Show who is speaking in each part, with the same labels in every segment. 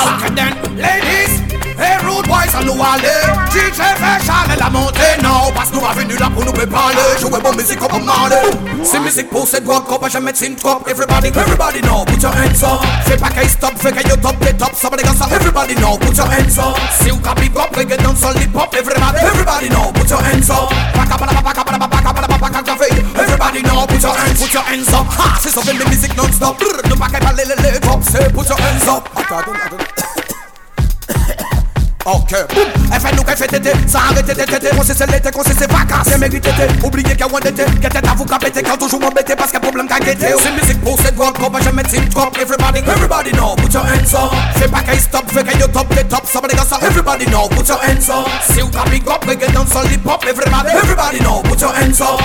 Speaker 1: Ok then, ladies, hey rude boys à nous aller. DJ fait charler la montée, non, parce que nous va venir là pour nous préparer. Jouer bon musique comme Marley. C'est musique pour cette voix qu'on va jamais mettre top. Everybody know, put your hands up. Fais pas qu'à stop, fais qu'à you top, les top. Somebody got some, everybody know, put your hands up. Si vous cap big up, reggae dans son hip hop. Everybody know, put your hands up. Everybody know, put your hands up. Ha, c'est sauver les musiques non-stop. Ne pas qu'à parler les top, c'est put your hands up. Ok, boum, elle fait nous qu'elle fait tété, ça arrête tété, qu'on sait c'est l'été, qu'on sait c'est vacances, c'est mérité, oubliez qu'il y a un été, qu'elle tête à vous capéter, quand toujours m'embêter parce qu'il y a problème qu'à guetter. C'est musique pour cette voix, qu'on va jamais team top, everybody know, put your hands up. Fais pas qu'elle stop, fais qu'elle you top, les top, somebody got some, everybody know, put your hands up. Si vous cap big up, reggae dans son hip hop, everybody know, put your hands up.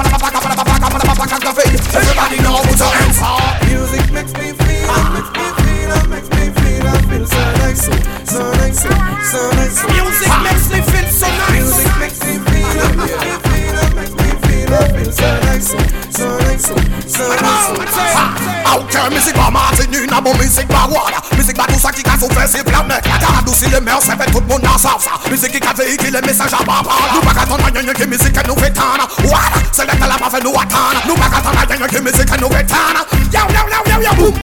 Speaker 1: Everybody know, put your hands up.
Speaker 2: Music makes me feel, makes me feel, I feel so nice, so nice, so nice.
Speaker 1: Music makes me feel so nice.
Speaker 2: Music makes me feel, makes me feel, I feel so nice, so nice, so nice.
Speaker 1: Out there, musique pas Martini, n'a bon musique pas Wada. Musique pas tout ça qui a souffert, c'est plein de mecs. La cara adoucit les mœurs, ça fait tout le monde dans ça. Musique qui a véhiculé les messages à bas. Nous pas qu'attendre à gagner qui musique qu'elle nous fait tana. Wada, c'est là qu'elle a pas fait nous attendre. Nous pas qu'attendre à gagner qui musique qu'elle nous fait tana. Yo, boom.